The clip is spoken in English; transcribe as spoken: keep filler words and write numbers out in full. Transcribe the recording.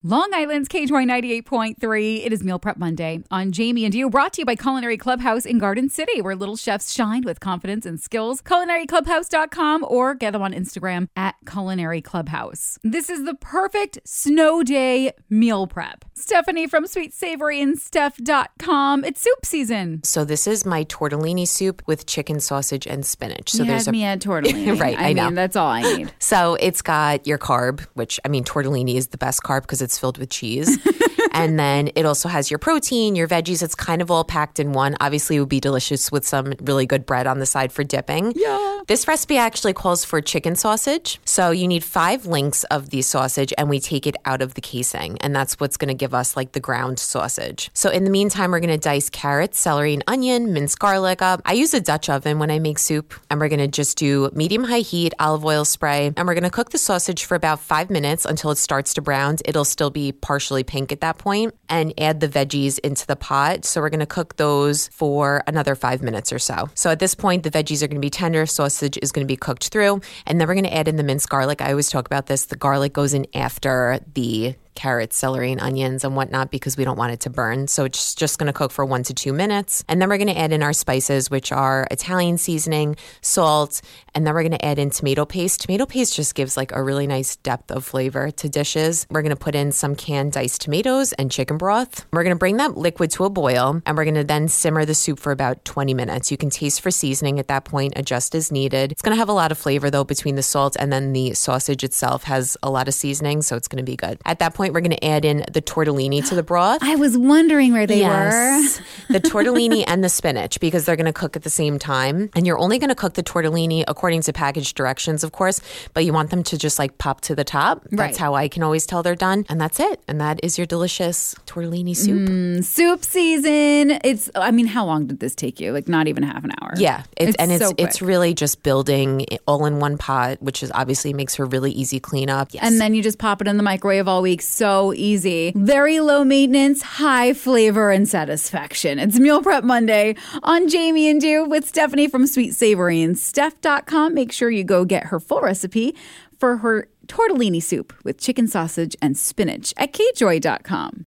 Long Island's K Joy ninety-eight point three. It is Meal Prep Monday on Jamie and You, brought to you by Culinary Clubhouse in Garden City, where little chefs shine with confidence and skills. culinary clubhouse dot com or get them on Instagram at Culinary Clubhouse. This is the perfect snow day meal prep. Stephanie from Sweet Savory and Steph dot com. It's soup season. So this is my tortellini soup with chicken, sausage, and spinach. So you there's had a me at tortellini. right, I, I know. mean, that's all I need. So it's got your carb, which, I mean, tortellini is the best carb because it's filled with cheese. And then it also has your protein, your veggies. It's kind of all packed in one. Obviously, it would be delicious with some really good bread on the side for dipping. Yeah. This recipe actually calls for chicken sausage. So you need five links of the sausage, and we take it out of the casing. And that's what's going to give us like the ground sausage. So in the meantime, we're going to dice carrots, celery, and onion, mince garlic up. I use a Dutch oven when I make soup. And we're going to just do medium-high heat, olive oil spray. And we're going to cook the sausage for about five minutes until it starts to brown. It'll still be partially pink at that point, and add the veggies into the pot. So we're going to cook those for another five minutes or so. So at this point, the veggies are going to be tender, sausage is going to be cooked through, and then we're going to add in the minced garlic. I always talk about this. The garlic goes in after the carrots, celery, and onions and whatnot because we don't want it to burn. So it's just going to cook for one to two minutes. And then we're going to add in our spices, which are Italian seasoning, salt, and then we're going to add in tomato paste. Tomato paste just gives like a really nice depth of flavor to dishes. We're going to put in some canned diced tomatoes and chicken broth. We're going to bring that liquid to a boil, and we're going to then simmer the soup for about twenty minutes. You can taste for seasoning at that point, adjust as needed. It's going to have a lot of flavor though between the salt and then the sausage itself has a lot of seasoning, so it's going to be good. At that point, we're going to add in the tortellini to the broth. I was wondering where they yes. were. The tortellini and the spinach, because they're going to cook at the same time. And you're only going to cook the tortellini according to package directions, of course, but you want them to just like pop to the top. That's right. how I can always tell they're done. And that's it. And that is your delicious tortellini soup. Mm, soup season. It's, I mean, how long did this take you? Like not even half an hour. Yeah. It's, it's and it's so quick. It's really just building all in one pot, which is obviously makes for really easy cleanup. Yes. And then you just pop it in the microwave all week. So easy. Very low maintenance, high flavor and satisfaction. It's Meal Prep Monday on Jamie and You with Stephanie from Sweet Savory and Steph dot com. Make sure you go get her full recipe for her tortellini soup with chicken sausage and spinach at K Joy dot com.